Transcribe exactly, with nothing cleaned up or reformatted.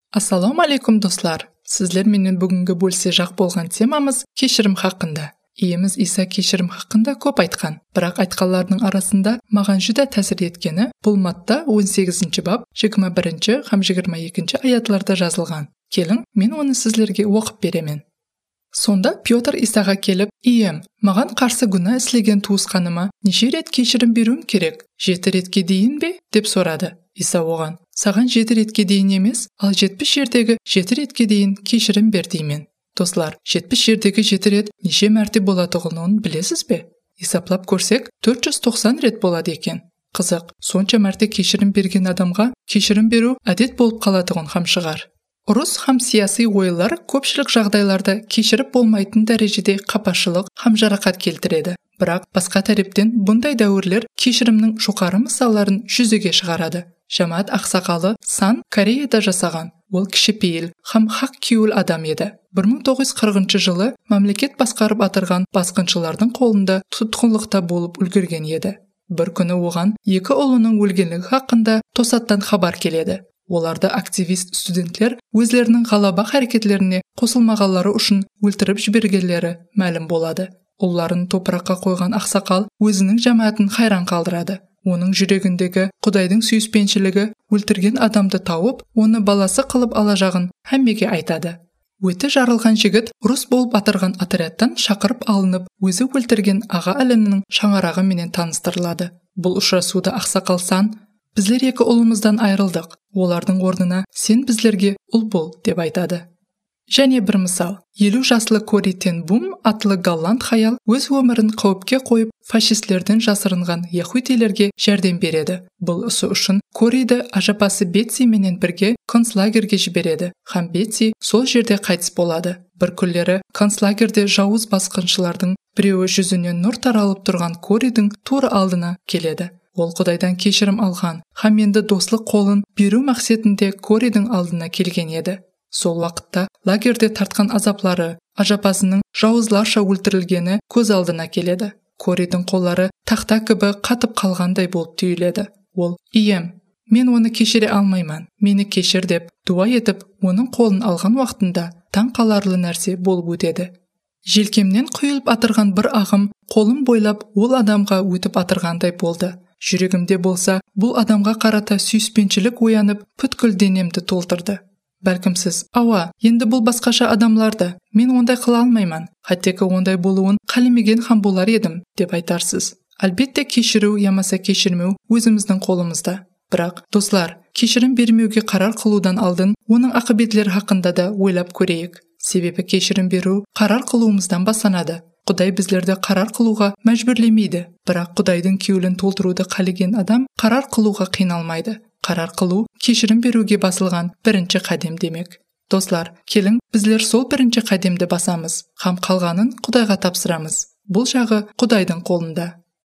Ассаламу алейкум достар. Сізлер менен бүгінгі бөлсе жақ болған темамыз кешірім хақында. Иеміз Иса кешірім хақында көп айтқан, бірақ айтқанларының арасында маған жүдә тәсір еткені бұл Матта он сегізінші бап жиырма бірінші һәм жиырма екінші аятларда жазылған. Келің, мен оны сізлерге оқып беремен. Сонда Петр Исаға келіп, «Ием, маған қарсы гүнә іслеген туысқаныма неше рет кешірім беруім керек? Жеті ретке дейін бе?» деп сұрады. Иса оған, «Саған жеті ретке дейін емес, ал жетпіс жердегі жеті ретке дейін кешірім бер деймін». Достар, жетпіс жердегі жеті рет неше мәрте болатығын білесіз бе? Исаплап көрсек, төрт жүз тоқсан рет болады екен. Қызық, сонша мәрте кешірім берген адамға кешірім беру әдет болып қалатығын хам шығар. Ұрыс һәм сияси ойлар көпшілік жағдайларда кешіріп болмайтын дәрежеде қапашылық һәм жарақат келтіреді. Бірақ басқа тараптан бұндай дәуірлер кешірімнің жоғары мысалдарын жүзеге шығарады. Жамаат ақсақалы Сан Кореяда жасаған. Ол кішіпейіл һәм хақ кеуіл адам еді. бір мың тоғыз жүз қырқыншы жылы мемлекет басқарып атырған басқыншылардың қолында тұтқынлықта болып үлгерген еді. Бір күні оған екі ұлының өлгенлігі хақында тосаттан хабар келеді. Оларды активист студентлер өзлерінің ғалаба әрекетлеріне қосылмағалары үшін өлтіріп жібергенлері мәлім болады. Оларын топыраққа қойған ақсақал өзінің жамаатын хайран қалдырады. Оның жүрегіндегі Құдайдың сүйіспеншілігі өлтірген адамды тауып, оны баласы қылып алажағын әммеге айтады. Өті жарылған жігіт ұрыс болып атырған отрядтан шақырып алынып, өзі өлтірген аға әлінің шаңырағы менен таныстырылады. Бұл ұшырасуда ақсақал Сан, «Біздер екі ұлымыздан айырылдық. Олардың орнына сен біздерге ұл бол» деп айтады. Және бір мысал, елу жаслы Кори Тен Бум атлы голланд хаял өз өмірін қауіпке қойып, фашистлерден жасырынған яһудилерге жәрдем береді. Бұл ісі үшін Кориді ажапасы Бетси менен бірге концлагерге жібереді. Һәм Бетси сол жерде қайтыс болады. Бір күндері концлагерде жауыз басқыншылардың біреуі жүзінен нұр таралып тұрған Коридің тура алдына келеді. Ол Құдайдан кешірім алған, һәм енді достық қолын беру мақсатында Коридің алдына келген еді. Сол уақытта лагерде тартқан азаплары, ажапасының жауызларша өлтірілгені көз алдына келеді. Коридің қолдары тақта кібі қатып қалғандай болып түйіледі. Ол, «Ием, мен оны кешіре алмаймын, мені кешір» деп дуа етіп, оның қолын алған уақытында таң қаларлы нәрсе болып өтеді. Желкемнен құйылып атырған бір ағым қолым бойлап ол адамға өтіп атырғандай болды. Жүрегімде болса, бұл адамға қарата сүйіспеншілік оянып, бүткіл денемді толтырды. Бәлкім сіз, «Ауа, енді бұл басқаша адамларды, мен ондай қыла алмаймын, хаттекі ондай болуын қалемеген һәм болар едім» деп айтарсыз. Әлбетте кешіру ямаса кешірмеу өзіміздің қолымызда. Бірақ, достар, кешірім бермеуге қарар қылудан алдын, оның ақыбетлері хақында да ойлап көрейік. Себебі кешірім беру қарар қылуымыздан басталады. Құдай біздерді қарар қылуға мәжбүрлемейді, бірақ Құдайдың кеуілін толтыруды қалеген адам қарар қылуға қиналмайды. Қарар қылу кешірім беруге басылған бірінші қадам демек. Достар, келің, біздер сол бірінші қадамды басамыз, һәм қалғанын Құдайға тапсырамыз. Бұл жағы Құдайдың қолында.